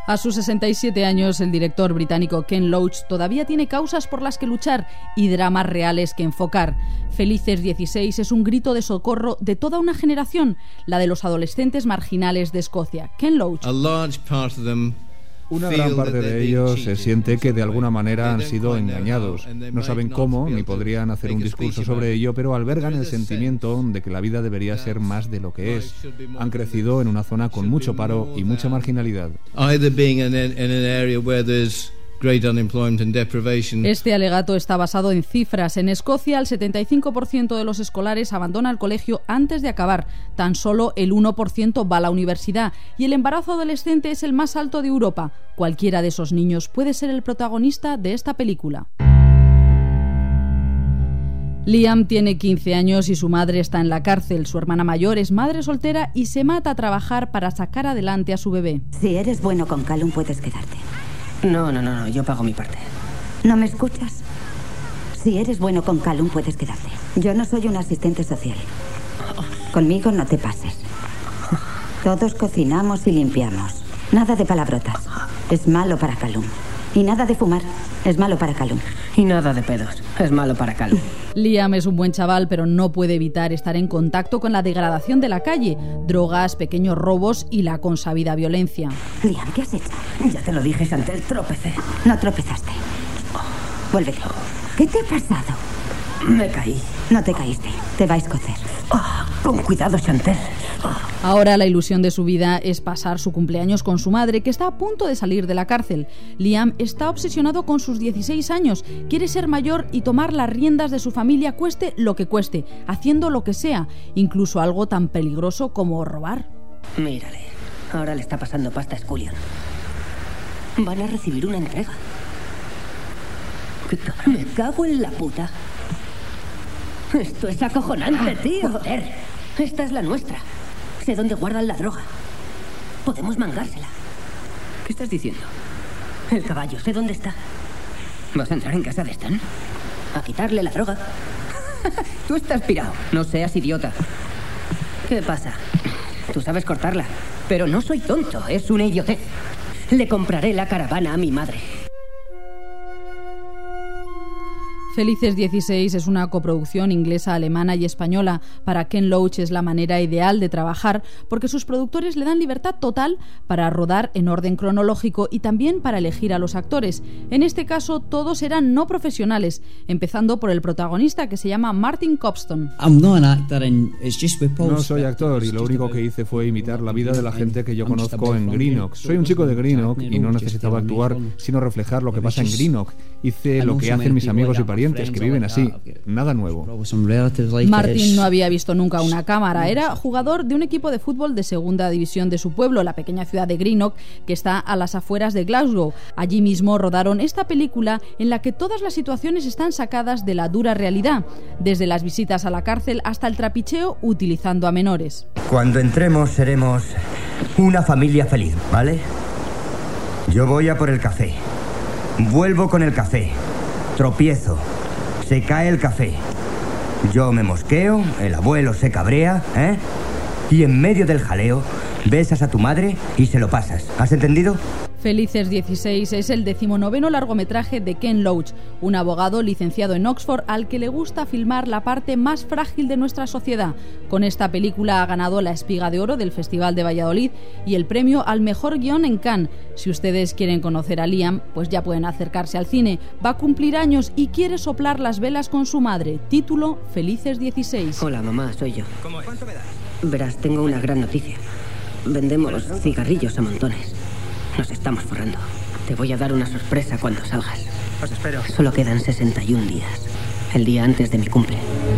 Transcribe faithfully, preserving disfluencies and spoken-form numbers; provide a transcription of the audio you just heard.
A sus sesenta y siete años, el director británico Ken Loach todavía tiene causas por las que luchar y dramas reales que enfocar. Felices dieciséis es un grito de socorro de toda una generación, la de los adolescentes marginales de Escocia. Ken Loach. Una gran parte de ellos se siente que de alguna manera han sido engañados. No saben cómo, ni podrían hacer un discurso sobre ello, pero albergan el sentimiento de que la vida debería ser más de lo que es. Han crecido en una zona con mucho paro y mucha marginalidad. Este alegato está basado en cifras. En Escocia, el setenta y cinco por ciento de los escolares abandona el colegio antes de acabar. Tan solo el uno por ciento va a la universidad. Y el embarazo adolescente es el más alto de Europa. Cualquiera de esos niños puede ser el protagonista de esta película. Liam tiene quince años y su madre está en la cárcel. Su hermana mayor es madre soltera y se mata a trabajar para sacar adelante a su bebé. Si eres bueno con Callum, puedes quedarte. No, no, no, no, yo pago mi parte. ¿No me escuchas? Si eres bueno con Callum, puedes quedarte. Yo no soy un asistente social. Conmigo no te pases. Todos cocinamos y limpiamos. Nada de palabrotas. Es malo para Callum. Y nada de fumar. Es malo para Callum. Y nada de pedos. Es malo para Callum. Liam es un buen chaval, pero no puede evitar estar en contacto con la degradación de la calle, drogas, pequeños robos y la consabida violencia. Liam, ¿qué has hecho? Ya te lo dije, Chantel, tropecé. No tropezaste. Vuélvete. ¿Qué te ha pasado? Me caí. No te caíste. Te va a escocer. Oh, con cuidado, Chantel. Oh. Ahora la ilusión de su vida es pasar su cumpleaños con su madre, que está a punto de salir de la cárcel. Liam está obsesionado con sus dieciséis años. Quiere ser mayor y tomar las riendas de su familia, cueste lo que cueste, haciendo lo que sea, incluso algo tan peligroso como robar. Mírale. Ahora le está pasando pasta a Scullion. Van a recibir una entrega. ¿Qué cabrón? Me cago en la puta. Esto es acojonante, tío. Joder. Esta es la nuestra. Sé dónde guardan la droga. Podemos mangársela. ¿Qué estás diciendo? El caballo, sé dónde está. ¿Vas a entrar en casa de Stan? A quitarle la droga. Tú estás pirado. No seas idiota. ¿Qué pasa? Tú sabes cortarla. Pero no soy tonto, es una idiotez. Le compraré la caravana a mi madre. Felices dieciséis es una coproducción inglesa, alemana y española. Para Ken Loach es la manera ideal de trabajar porque sus productores le dan libertad total para rodar en orden cronológico y también para elegir a los actores. En este caso, todos eran no profesionales, empezando por el protagonista, que se llama Martin Copston. No soy actor y lo único que hice fue imitar la vida de la gente que yo conozco en Greenock. Soy un chico de Greenock y no necesitaba actuar, sino reflejar lo que pasa en Greenock. Hice lo que hacen mis amigos y parientes que viven así, nada nuevo. Martin no había visto nunca una cámara. Era jugador de un equipo de fútbol de segunda división de su pueblo, la pequeña ciudad de Greenock, que está a las afueras de Glasgow. Allí mismo rodaron esta película en la que todas las situaciones están sacadas de la dura realidad, desde las visitas a la cárcel hasta el trapicheo utilizando a menores. Cuando entremos seremos una familia feliz, ¿vale? Yo voy a por el café. Vuelvo con el café. Tropiezo. Se cae el café. Yo me mosqueo, el abuelo se cabrea, ¿eh? Y en medio del jaleo, besas a tu madre y se lo pasas. ¿Has entendido? Felices dieciséis es el decimonoveno largometraje de Ken Loach, un abogado licenciado en Oxford al que le gusta filmar la parte más frágil de nuestra sociedad. Con esta película ha ganado la Espiga de Oro del Festival de Valladolid y el premio al mejor guión en Cannes. Si ustedes quieren conocer a Liam, pues ya pueden acercarse al cine. Va a cumplir años y quiere soplar las velas con su madre. Título: Felices dieciséis. Hola, mamá, soy yo. ¿Cómo es? ¿Cuánto me das? Verás, tengo una gran noticia. Vendemos cigarrillos a montones. Nos estamos forrando. Te voy a dar una sorpresa cuando salgas. Os espero. Solo quedan sesenta y un días. El día antes de mi cumple.